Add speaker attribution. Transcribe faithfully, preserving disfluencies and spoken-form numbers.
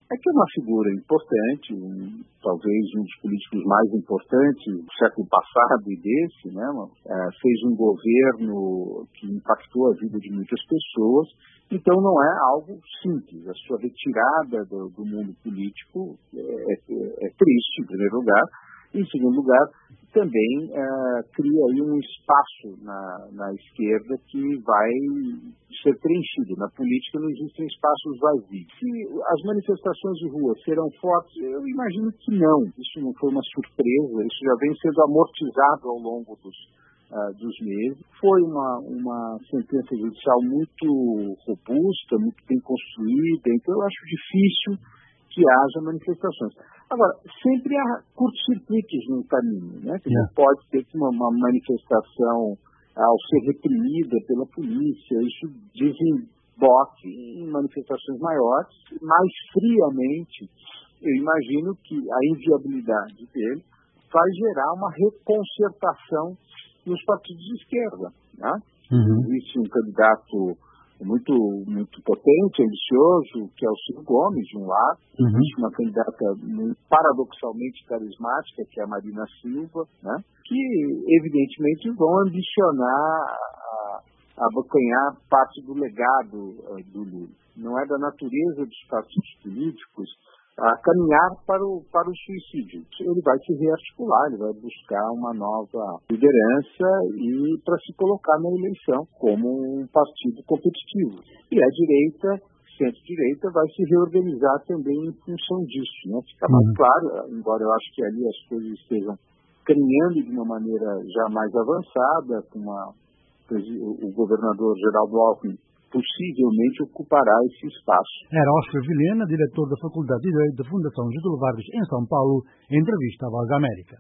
Speaker 1: é que é uma figura importante, um, talvez um dos políticos mais importantes do século passado e desse, né? É, fez um governo que impactou a vida de muitas pessoas, então não é algo simples. A sua retirada do, do mundo político é, é, é triste, em primeiro lugar. Em segundo lugar, também é, cria aí um espaço na, na esquerda que vai ser preenchido. Na política não existem espaços vazios. Se as manifestações de rua serão fortes, eu imagino que não. Isso não foi uma surpresa, isso já vem sendo amortizado ao longo dos, uh, dos meses. Foi uma, uma sentença judicial muito robusta, muito bem construída, então eu acho difícil que haja manifestações. Agora, sempre há curtos-circuitos no caminho, né? Você yeah. pode ter uma, uma manifestação ao ser reprimida pela polícia, isso desemboque em manifestações maiores. Mais friamente, eu imagino que a inviabilidade dele vai gerar uma reconcertação nos partidos de esquerda, né? Uhum. Existe um candidato muito, muito potente, ambicioso, que é o Ciro Gomes, de um lado. Uhum. Existe uma candidata paradoxalmente carismática, que é a Marina Silva, né? Que evidentemente vão ambicionar a, a abocanhar parte do legado uh, do Lula. Não é da natureza dos partidos políticos a caminhar para o, para o suicídio. Ele vai se rearticular, ele vai buscar uma nova liderança e para se colocar na eleição como um partido competitivo. E a direita, centro-direita, vai se reorganizar também em função disso, né? Fica mais uhum. claro, embora eu acho que ali as coisas estejam caminhando de uma maneira já mais avançada, com uma, o governador Geraldo Alckmin possivelmente ocupará esse espaço.
Speaker 2: Era Oscar Vilhena, diretor da Faculdade de Direito da Fundação Getúlio Vargas em São Paulo, em entrevista à Voz da América.